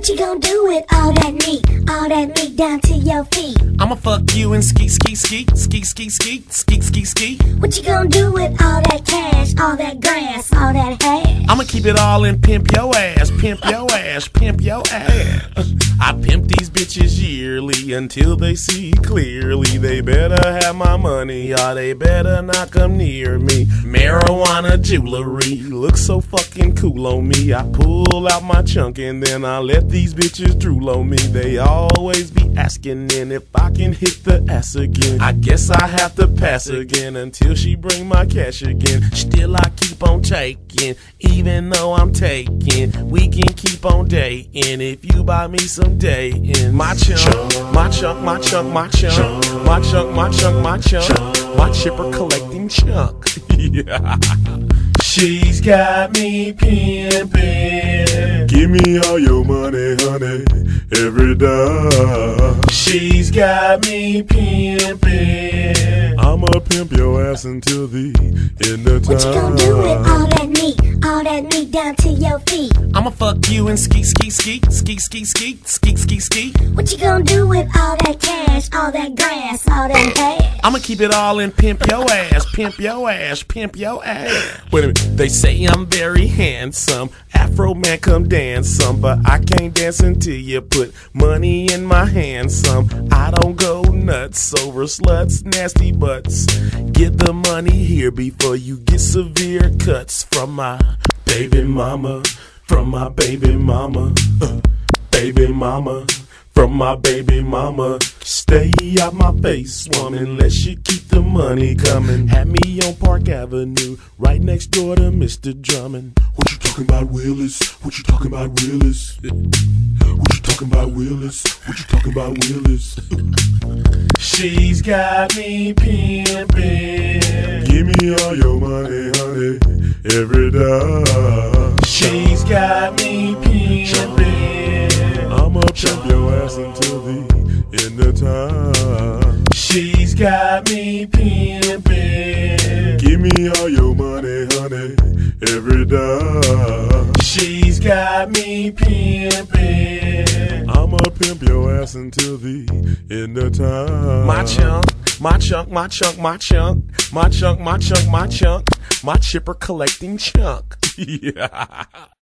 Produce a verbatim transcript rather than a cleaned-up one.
What you gonna do with all that meat, all that meat down to your feet? I'ma fuck you and ski, ski, ski, ski, ski, ski, ski, ski, ski. What you gonna do with all that cash, all that grass, all that hash? I'ma keep it all and pimp your ass, pimp your ass, pimp your ass. I pimp these bitches yearly until they see clearly. They better have my money or they better not come near me. Marijuana jewelry looks so fucking cool on me. I pull out my chunk and then I let these bitches drool on me. They always be asking and if I can hit the ass again. I guess I have to pass again until she bring my cash again. Still I keep on taking, even though I'm taking. We can keep on dating if you buy me some dating. My chunk, my chunk, my chunk, my chunk, my chunk, my chunk, my chunk, my chipper collecting chunk. Yeah. She's got me pimping. Give me all your money, honey, every dime. She's got me pimping. I'ma pimp your ass until the end of time. What you gonna do with all that meat, all that meat down to your feet? I'ma fuck you and ski, ski, ski, ski, ski, ski, ski, ski, ski. What you gonna do with all that cash, all that grass, all that hash? I'ma keep it all and pimp your ass, pimp your ass, pimp your ass. Wait a minute, they say I'm very handsome, Afro man come dance some, but I can't dance until you put money in my hand some. I don't go nuts over sluts, nasty butts. Get the money here before you get severe cuts from my baby mama, from my baby mama, uh, baby mama. From my baby mama, stay out my face, woman, unless you keep the money coming. Had me on Park Avenue, right next door to Mister Drummond. What you talking about, Willis? What you talking about, Willis? What you talking about, Willis? What you talking about, Willis? She's got me pimping. Give me all your money, honey, every dime. She's got me pimping. I'ma pimp your ass until the end of time. She's got me pimping. Give me all your money, honey, every dime. She's got me pimping. I'ma pimp your ass until the end of time. My chunk, my chunk, my chunk, my chunk, my chunk, my chunk, my chunk, my chipper collecting chunk. Yeah.